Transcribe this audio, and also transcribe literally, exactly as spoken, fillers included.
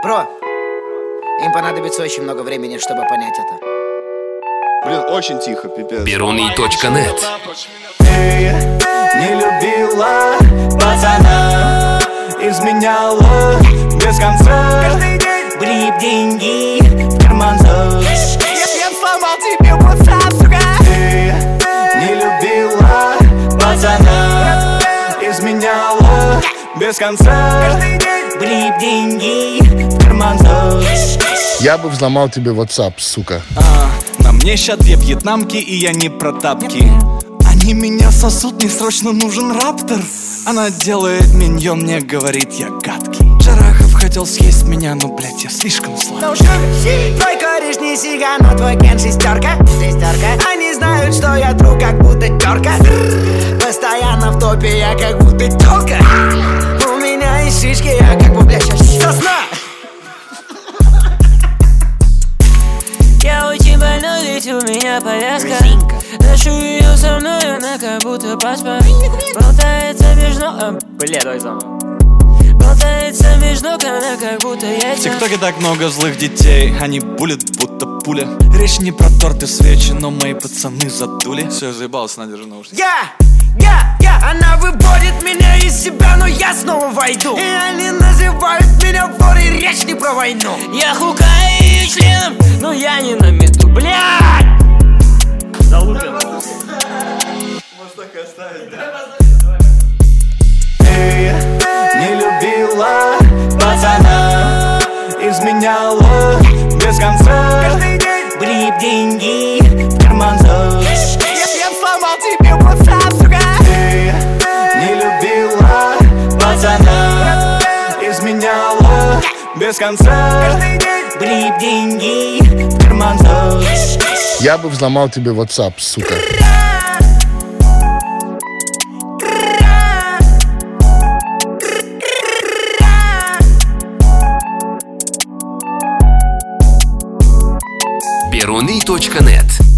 Бро, им понадобится очень много времени, чтобы понять это. Блин, очень тихо, пипец. Перуний точка нет. Ты не любила пацана, изменяла без конца. Каждый день брип, деньги в карман зов. Я сломал тебе WhatsApp, сука. Ты не любила пацана, изменяла без конца. Каждый день брип, деньги в карман зов. Я бы взломал тебе WhatsApp, сука. А, на мне ща две вьетнамки, и я не про тапки. Они меня сосут, мне срочно нужен раптор. Она делает миньон, мне говорит, я гадкий. Джарахов хотел съесть меня, но, блять, я слишком слабый. Твой кореш не сига, но твой ген шестерка. Шестерка. Они знают, что я тру, как будто терка. Постоянно в топе, я как будто телка. У меня есть шишки, я как бы, блядь, сосна. Я очень больной, ведь у меня повязка. Ношу ее со мной, она как будто паспорт. Болтается между... А, бля, давай заново. Болтается между, она как будто яйца. В ТикТоке так много злых детей, они булят, будто пуля. Речь не про торты свечи, но мои пацаны задули. Все, заебался, надержи наушники. Я, я, я, она выводит меня из себя, но я снова войду. И они называют меня ворой, речь не про войну. Я хукаю ее членом, но я не на мету, блядь! Залупин. Может так и оставить, да? Ты не любила пацана, изменяла без конца. Каждый день брип, деньги в карман зов. Я сломал тебе WhatsApp, сука. Ты не любила пацана, изменяла без конца. Каждый день брип, деньги в карман зов. Я бы взломал тебе WhatsApp, сука. Перуний точка нет.